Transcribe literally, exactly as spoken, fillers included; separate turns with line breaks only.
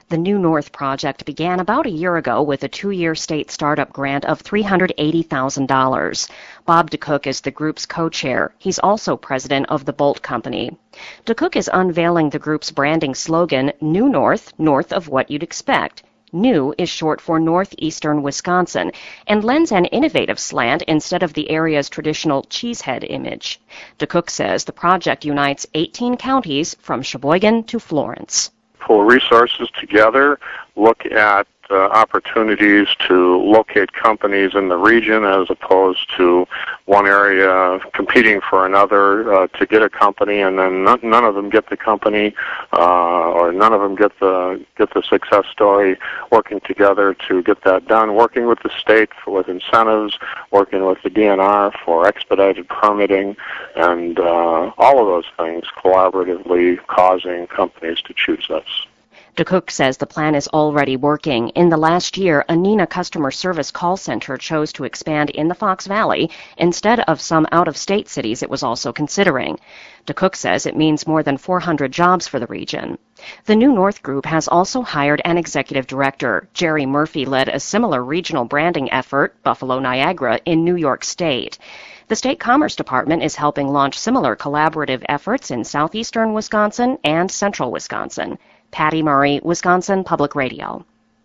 The New North project began about a year ago with a two-year state startup grant of three hundred eighty thousand dollars. Bob DeCook is the group's co-chair. He's also president of the Bolt Company. DeCook is unveiling the group's branding slogan, New North, north of what you'd expect. New is short for northeastern Wisconsin and lends an innovative slant instead of the area's traditional cheesehead image. DeCook says the project unites eighteen counties from Sheboygan to Florence.
Pull resources together, look at uh, opportunities to locate companies in the region as opposed to one area competing for another uh, to get a company, and then none, none of them get the company uh, or none of them get the get the success story. Working together to get that done, working with the state for, with incentives, working with the D N R for expedited permitting, and uh, all of those things collaboratively causing companies to choose us.
DeCook says the plan is already working. In the last year, a Neenah customer service call center chose to expand in the Fox Valley instead of some out-of-state cities it was also considering. DeCook says it means more than four hundred jobs for the region. The New North Group has also hired an executive director. Jerry Murphy led a similar regional branding effort, Buffalo Niagara, in New York State. The State Commerce Department is helping launch similar collaborative efforts in southeastern Wisconsin and central Wisconsin. Patty Murray, Wisconsin Public Radio.